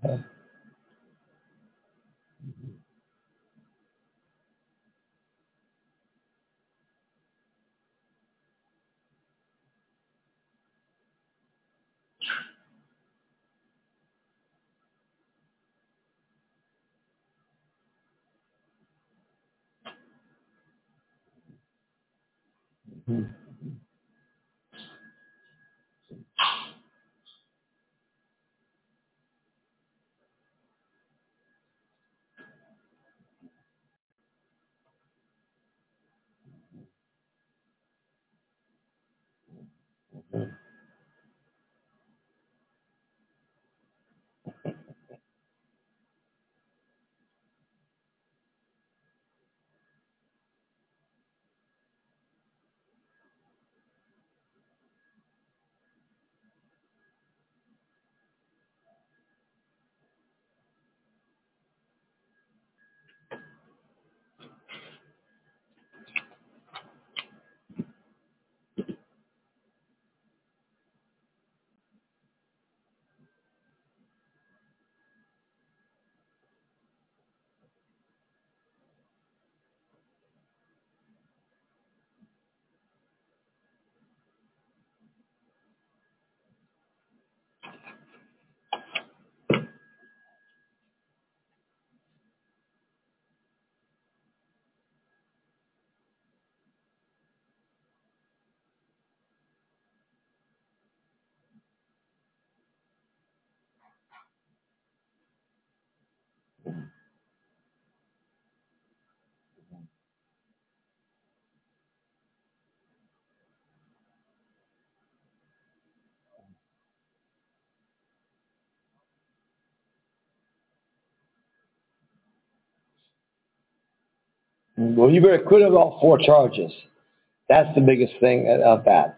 Well, you were acquitted of all four charges. That's the biggest thing of that.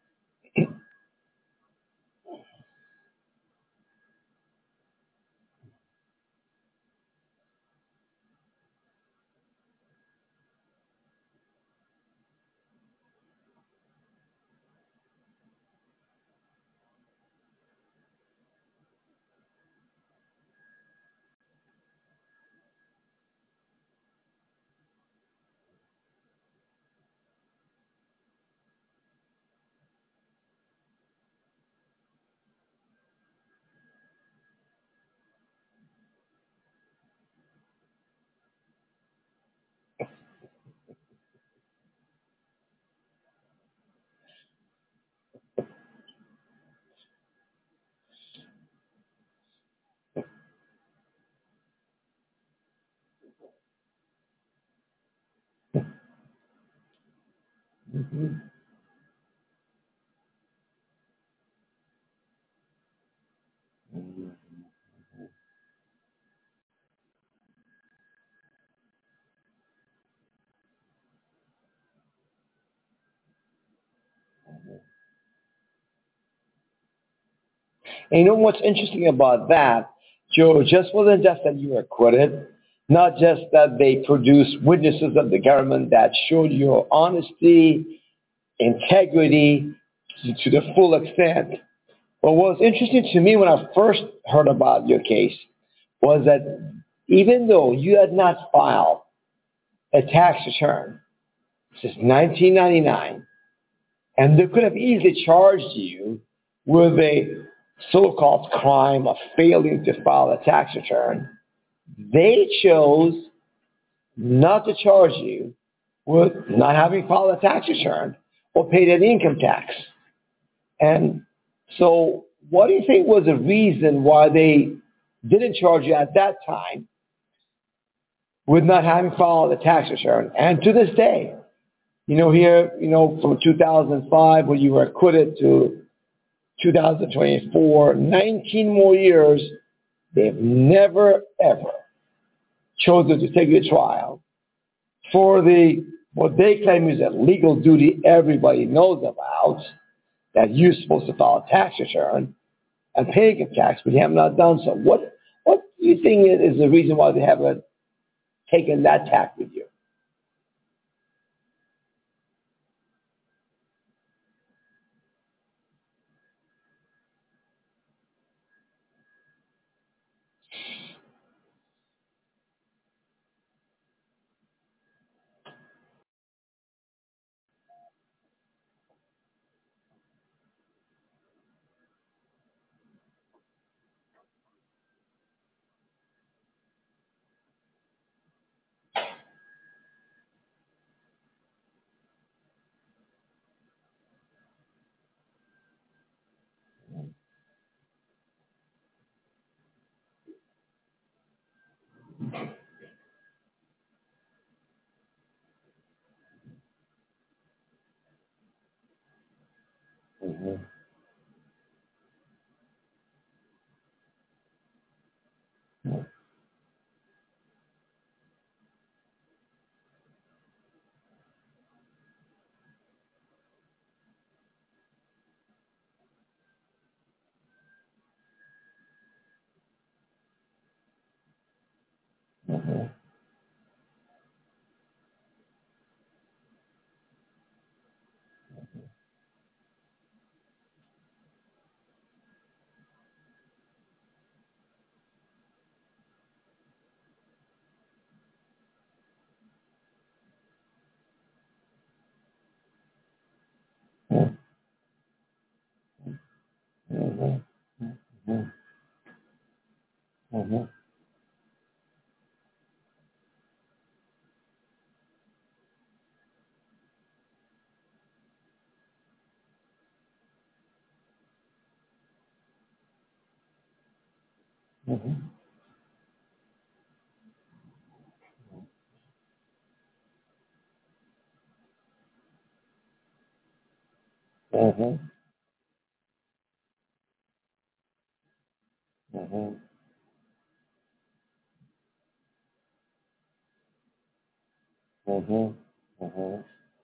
And you know what's interesting about that, Joe? Just wasn't just that you were acquitted, not just that they produced witnesses of the government that showed your honesty, integrity to the full extent. But what was interesting to me when I first heard about your case was that even though you had not filed a tax return since 1999, and they could have easily charged you with a so-called crime of failing to file a tax return, they chose not to charge you with not having filed a tax return or paid any income tax. And so what do you think was the reason why they didn't charge you at that time with not having filed a tax return? And to this day, here, from 2005 when you were acquitted to 2024, 19 more years, they've never, ever chosen to take you to trial for what they claim is a legal duty everybody knows about, that you're supposed to file a tax return and pay income tax, but you have not done so. What do you think is the reason why they haven't taken that tack with you? Mhm. Mhm. Mhm. Mhm. Mhm. Mhm. Mhm. Mhm. Mhm. Mhm.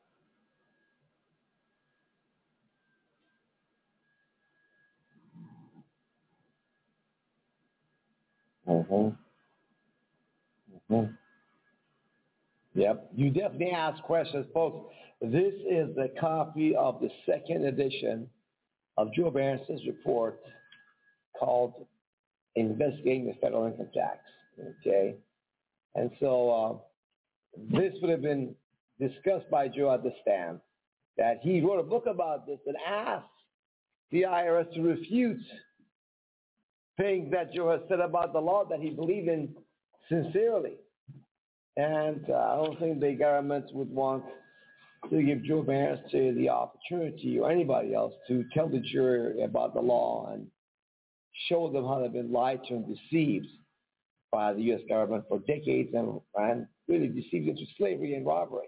Mhm. Mhm. Yep. You definitely ask questions, folks. This is a copy of the second edition of Joe Barron's report called Investigating the Federal Income Tax. Okay. And so this would have been discussed by Joe at the stand, that he wrote a book about this and asked the IRS to refute things that Joe has said about the law that he believed in sincerely. And I don't think the government would want to give Joe Barnes the opportunity or anybody else to tell the jury about the law and show them how they've been lied to and deceived by the U.S. government for decades and really deceived into slavery and robbery.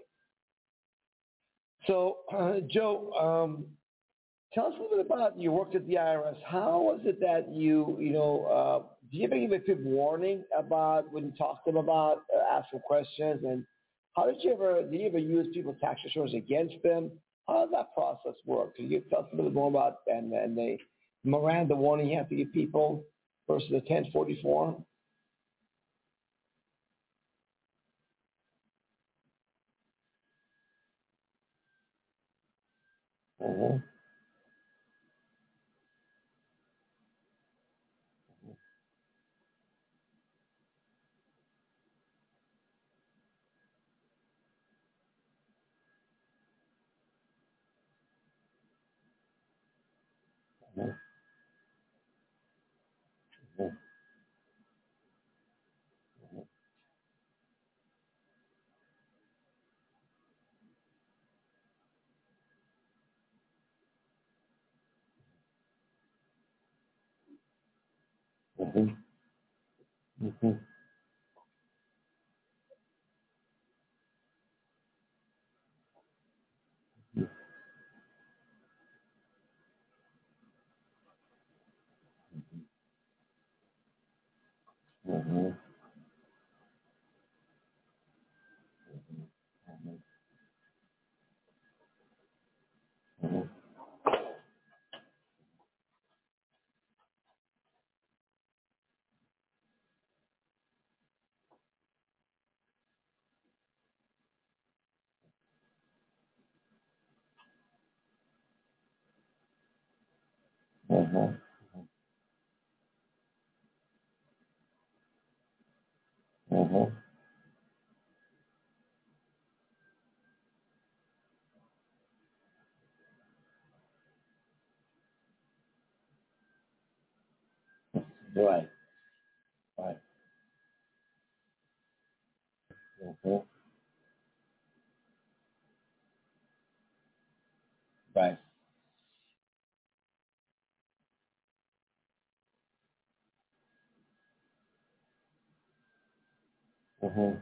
So, Joe, tell us a little bit about your work at the IRS. How was it that do you ever give a quick warning about when you talk to them about asking questions? And how did you ever use people's tax returns against them? How does that process work? Can you tell us a little bit more about and the Miranda warning you have to give people versus the 1040 form? Mm-hmm. Mm-hmm. Mm-hmm. Mm-hmm. Mm-hmm. Mm-hmm. Right. Right. Mm-hmm. Right. Mm-hmm.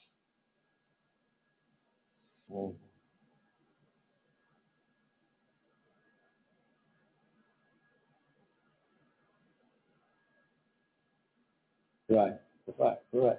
Mm-hmm. Right. Right.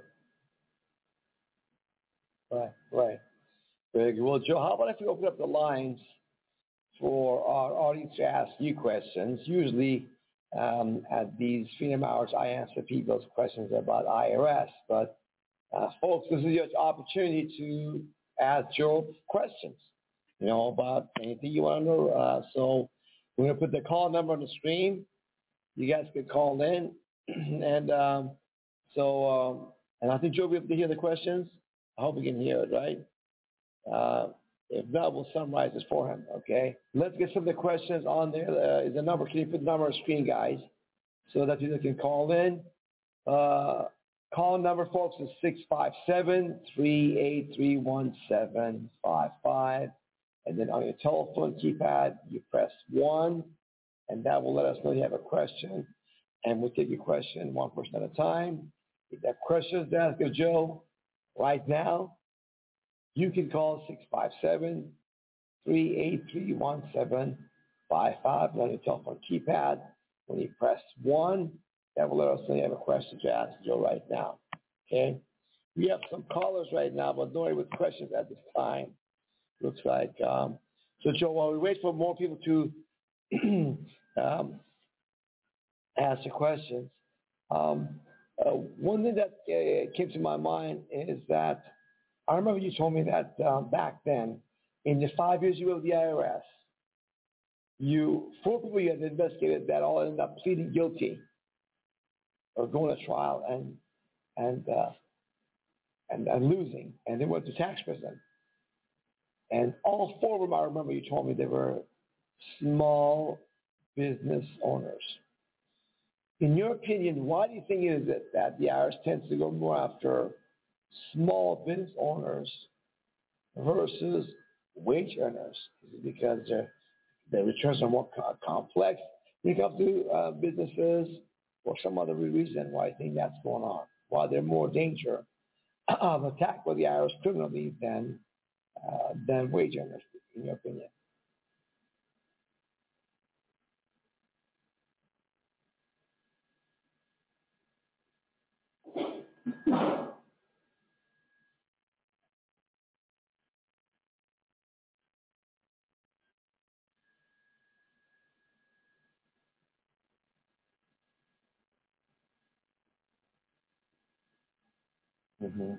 Right. Very good. Well, Joe, how about if we open up the lines for our audience to ask you questions? Usually at these Freedom Hours, I answer people's questions about IRS. But folks, this is your opportunity to ask Joe questions, about anything you want to know. So we're going to put the call number on the screen. You guys can call in. And and I think Joe will be able to hear the questions. I hope we can hear it, right? If not, we'll summarize this for him, okay? Let's get some of the questions on there. Is the number, can you put the number on the screen, guys, so that people can call in? Call number, folks, is 657-383-1755. And then on your telephone keypad, you press 1, and that will let us know you have a question. And we'll take your question one person at a time. If you have questions to ask of Joe right now, you can call 657-383-1755 on your telephone keypad. When you press 1, that will let us know you have a question to ask Joe right now. Okay? We have some callers right now, but nobody with questions at this time. Looks like. So, Joe, while we wait for more people to ask the questions, one thing that came to my mind is that I remember you told me that back then, in the 5 years you were with the IRS, 4 people you had investigated that all ended up pleading guilty or going to trial and losing, and they went to tax prison. And all 4 of them, I remember you told me they were small business owners. In your opinion, why do you think it is that the IRS tends to go more after small business owners versus wage earners? Is it because their returns are more complex when it comes to businesses, or some other reason why I think that's going on? Why they're more danger of attack by the IRS criminally than wage earners, in your opinion? Mm-hmm.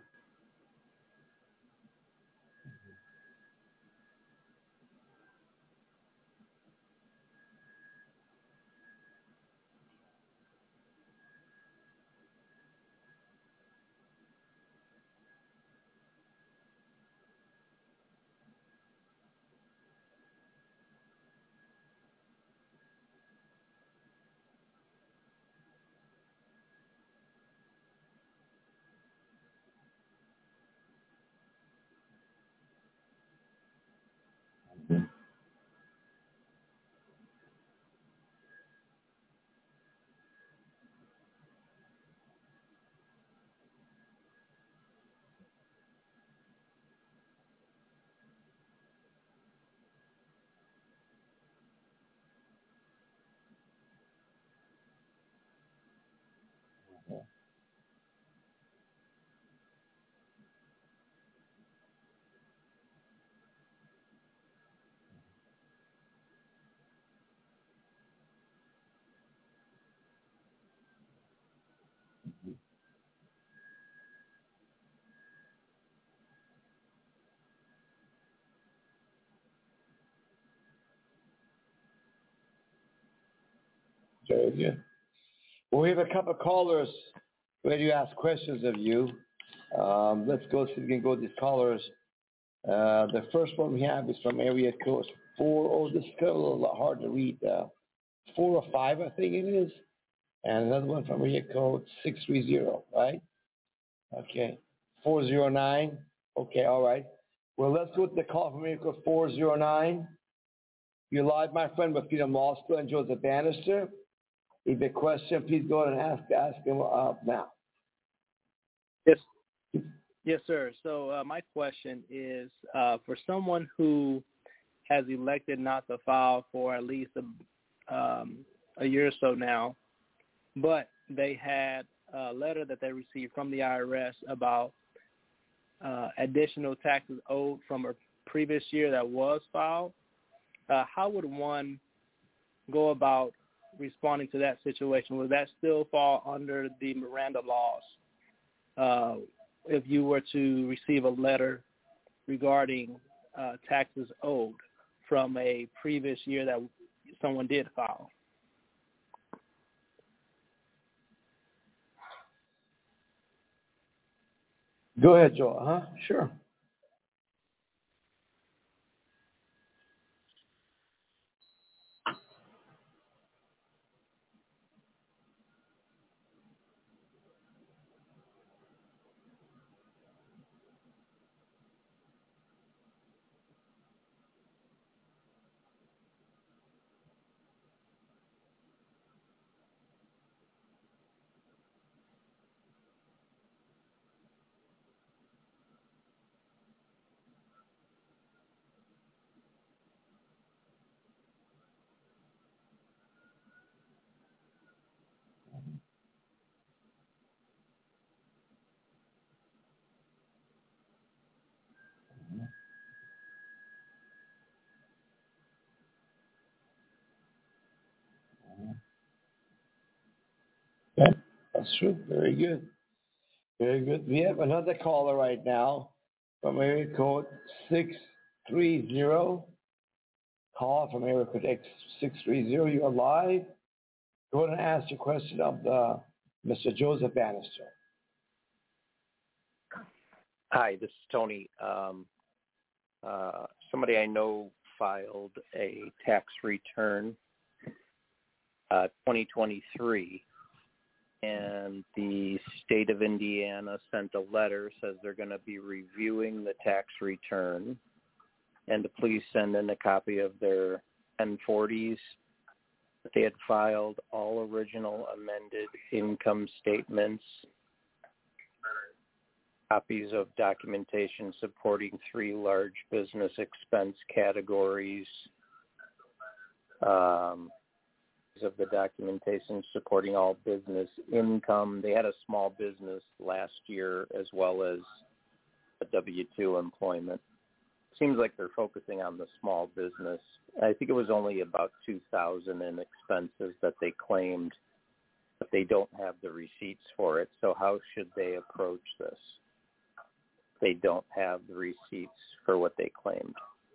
Very good. Well, we have a couple of callers ready to ask questions of you. Let's go see if we can go to these callers. The first one we have is from area code 40. This is a little hard to read. 405, I think it is. And another one from area code 630, right? Okay. 409. Okay, all right. Well, let's go to the call from area code 409. You're live, my friend, with Freedom Law School and Joseph Bannister. If you have a question, please go ahead and ask him now. Yes, sir. So my question is, for someone who has elected not to file for at least a year or so now, but they had letter that they received from the IRS about additional taxes owed from a previous year that was filed, how would one go about responding to that situation? Would that still fall under the Miranda laws if you were to receive a letter regarding taxes owed from a previous year that someone did file? Go ahead, Joel. Sure. Okay, that's true. Very good. Very good. We have another caller right now from area code 630. Call from area code 630. You are live. Go ahead and ask your question of Mr. Joseph Bannister. Hi, this is Tony. Somebody I know filed a tax return 2023, and the state of Indiana sent a letter, says they're going to be reviewing the tax return and to please send in a copy of their 1040s that they had filed, all original amended income statements, copies of documentation supporting 3 large business expense categories, of the documentation supporting all business income. They had a small business last year as well as a W-2 employment. Seems like they're focusing on the small business. I think it was only about $2,000 in expenses that they claimed, but they don't have the receipts for it. So how should they approach this? They don't have the receipts for what they claimed.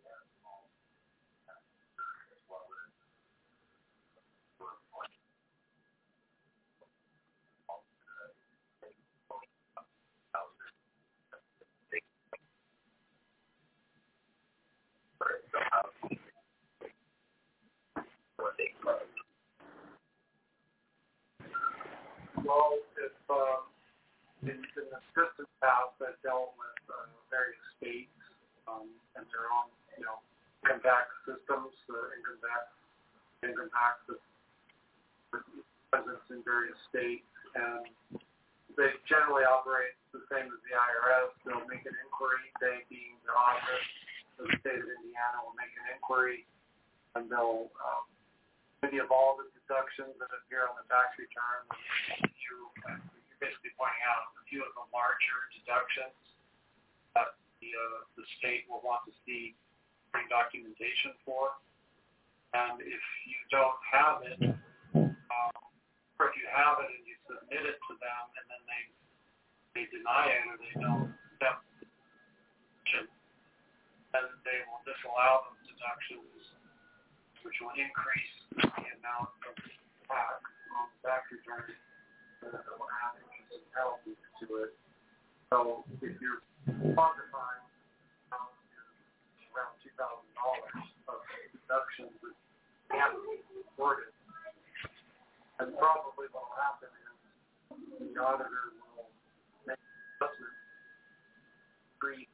Well, if in the system past that dealt with various states and their own, income tax systems, income tax presence in various states, and they generally operate the same as the IRS. They'll make an inquiry, they being the office of the state of Indiana will make an inquiry, and they'll maybe of all the deductions that appear on the tax return, you're basically pointing out a few of the larger deductions that the state will want to see documentation for. And if you don't have it, or if you have it and you submit it to them and then they deny it or they don't accept the deduction, then they will disallow those deductions, which will increase the amount of tax on the tax return that will add interest and penalties to it. So if you're quantifying around $2,000 of deductions that can't be reported, and probably what will happen is the auditor will make an adjustment, increase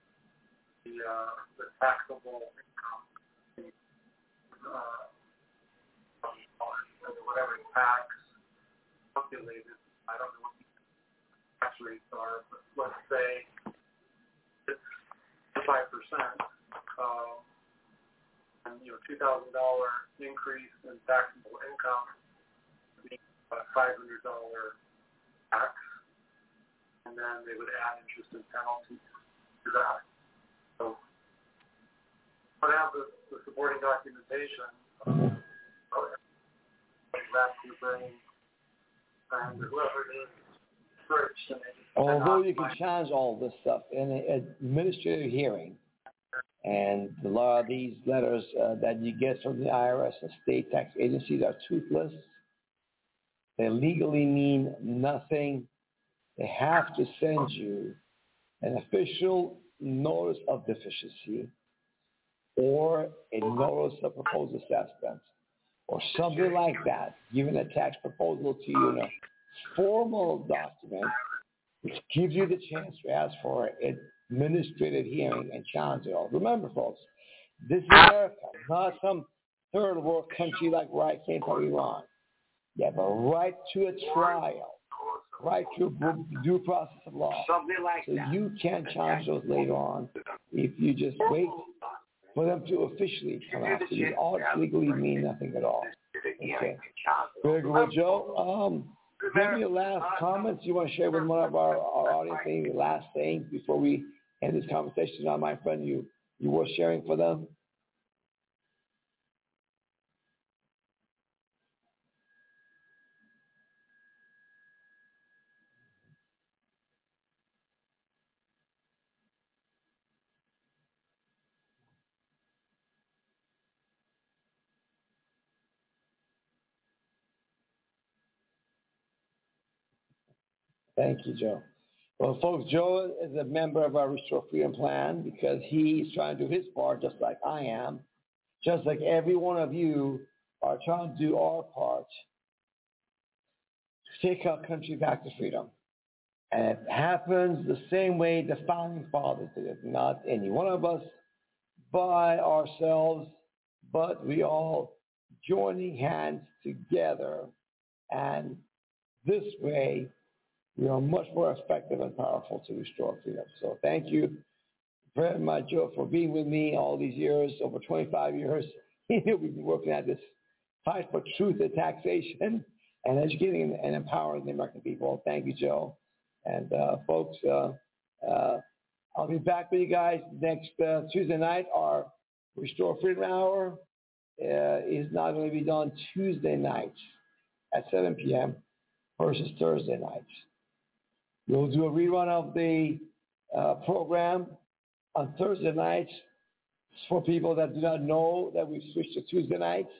the taxable income, whatever tax calculated. I don't know what the tax rates are, but let's say it's 5%, and $2,000 increase in taxable income, means a $500 tax and then they would add interest and penalties to that. So, but have the supporting documentation, back to bring and whoever it is searched, and although you can challenge all this stuff in an administrative hearing, and a lot of these letters that you get from the IRS and state tax agencies are toothless. They legally mean nothing. They have to send you an official notice of deficiency or a notice of proposed assessment or something like that, giving a tax proposal to you in a formal document, which gives you the chance to ask for an administrative hearing and challenge it all. Remember, folks, this is America, not some third world country like where I came from, Iran. You have a right to a trial, right to a due process of law. something like So that. you can challenge those later on if you just wait for them to officially come after you. All legally mean nothing at all. Okay. Very good. Well, Joe, give me your last comments you want to share with one of our audience, any last things before we end this conversation on, my friend, you were sharing for them? Thank you, Joe. Well, folks, Joe is a member of our Restore Freedom Plan because he's trying to do his part just like I am, just like every one of you are trying to do our part to take our country back to freedom. And it happens the same way the Founding Fathers did it, not any one of us by ourselves, but we all joining hands together. And this way, we are much more effective and powerful to restore freedom. So thank you very much, Joe, for being with me all these years, over 25 years. We've been working at this fight for truth and taxation and educating and empowering the American people. Thank you, Joe. And folks, I'll be back with you guys next Tuesday night. Our Restore Freedom Hour is now going to be done Tuesday nights at 7 p.m. versus Thursday nights. We'll do a rerun of the program on Thursday nights for people that do not know that we've switched to Tuesday nights.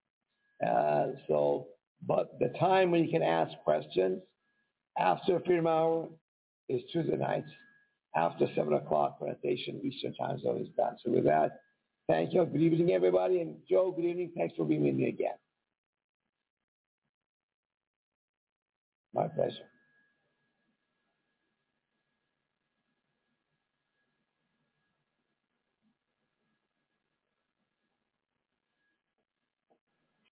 But the time when you can ask questions after Freedom Hour is Tuesday nights after 7 o'clock when the station Eastern Time Zone is done. So with that, thank you. Good evening, everybody. And Joe, good evening. Thanks for being with me again. My pleasure.